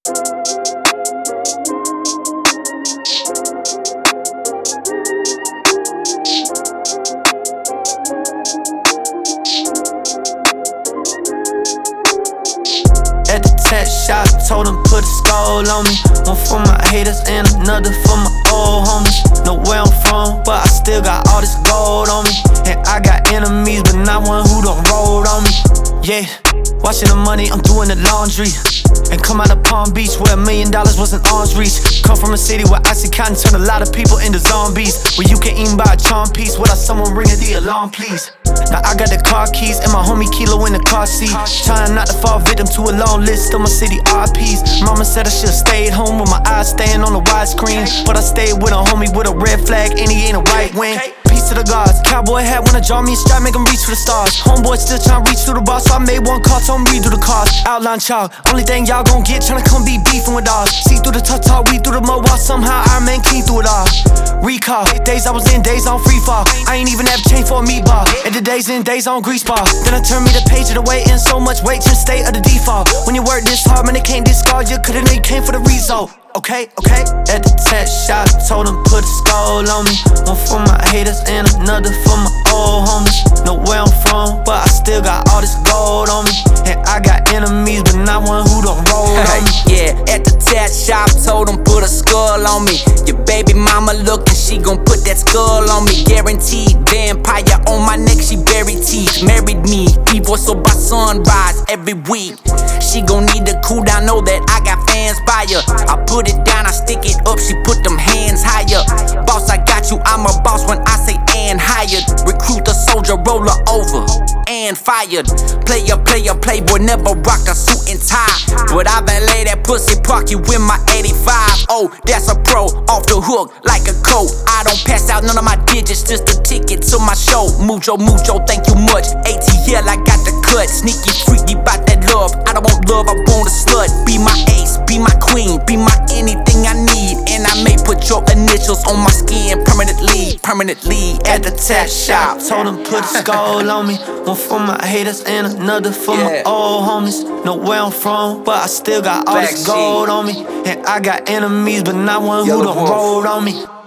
At the tech shop, told them put a skull on me. One for my haters and another for my old homies. Know where I'm from, but I still got all this gold on me. And I got enemies, but not one who done rolled on me. Yeah, washing the money, I'm doing the laundry. And come out of Palm Beach where $1 million was an arm's reach. Come from a city where Oxycontin turned a lot of people into zombies. Where you can even buy a charm piece without someone ringing the alarm, please. Now I got the car keys and my homie Kilo in the car seat. Trying not to fall victim to a long list of my city RPs. Mama said I should've stayed home with my eyes staying on the widescreen. But I stayed with a homie with a red flag and he ain't a right wing. Peace to the gods. Cowboy hat wanna draw me a strap, make him reach for the stars. Homeboy still tryna reach through the bar, so I made one call, told him redo the cars. Outline chalk, only thing y'all gon' get tryna come be beefing with us. See through the tough talk, we through the mud wall, somehow I remain clean through it all. Recall, days I was in, days on free fall. I ain't even have a chain for a meatball. And the days in, days on grease ball. Then I turned me the page of the way in, so much weight to the state of the default. When you work this hard, man, they can't discard you, cause they came for the result. Okay. At the tech shop, told them put a skull on me. One for my haters and another for my old homies. Know where I'm from, but I still got all this gold on me. And I got enemies, but not one who done rolled on me. Yeah, at the tat shop, told them put a skull on me. Your baby mama looking, she gon' put that skull on me. Guaranteed, vampire on my neck, she buried teeth. Married me, divorce so by sunrise every week. She gon' need to cool down, know that I got fans by her. I put it down, I stick it up, she put them hands higher. Boss, I got you, I'm a boss when I say and hired. Recruit a soldier, roll her over and fired. Player, playboy, never rock a suit and tie. But I valet that pussy, park you in my 85. Oh, that's a pro, off the hook like a coat. I don't pass out none of my digits, just a ticket to my show. Mucho, thank you much. ATL, I got the cut. Sneaky, freaky, bout that love. I don't want love, I want a slut. Be my ace, be my queen, be my anything I need. And I may put your initials on my skin permanently At the tech shop, told them put a skull on me. One for my haters and another for my old homies. Know where I'm from, but I still got all this gold on me. And I got enemies, but not one who done rolled on me.